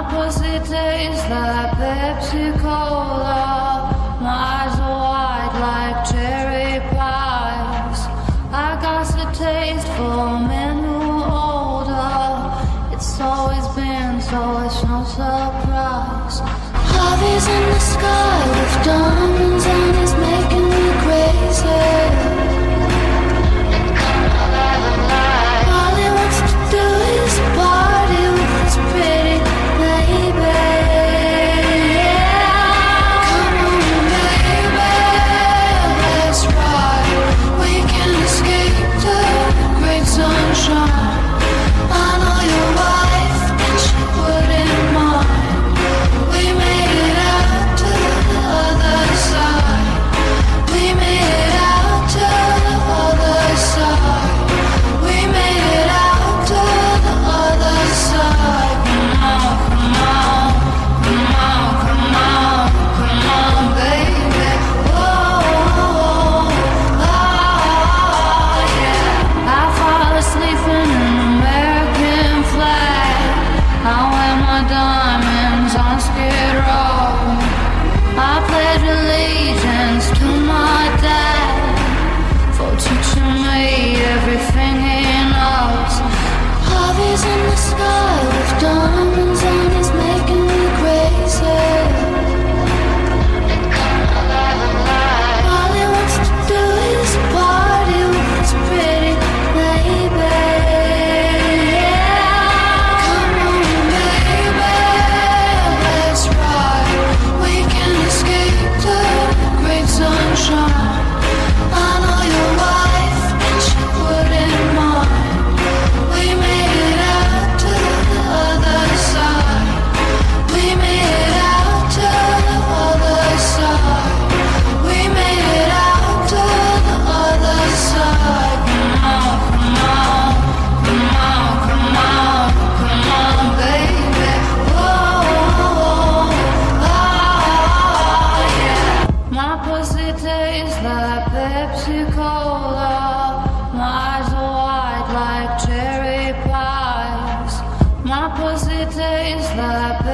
pussy tastes like Pepsi Cola. My eyes are wide like cherry pies. I got a taste for men who are older. It's always been so, it's no surprise. Love is in the sky with diamonds and it's making me crazy. All he wants to do is party with his pretty baby. Come on, baby, let's ride. We can escape to great sunshine. I know your wife and she wouldn't mind. We made it out to the other side. We made it out to the other side. We made it out to the other side. Come on, come on, come on, come on, come on, baby. Whoa, oh, yeah. I fall asleep in an American flag. I wear my diamonds on Skid Row. I pledge allegiance to my dad for teaching me everything he knows. Love is in the sky with diamonds and it's making me crazy. All he wants to do is party with his pretty baby. Come on, baby, let's ride. We can escape to great sunshine. I know your wife and she wouldn't mind. We made it out to the other side. We made it out to the other side. We made it out to the other side. Come on, come on, come on, come on, baby. Whoa, oh, yeah. My pussy tastes like Pepsi Cola. My eyes are wide like cherry pies. My pussy tastes like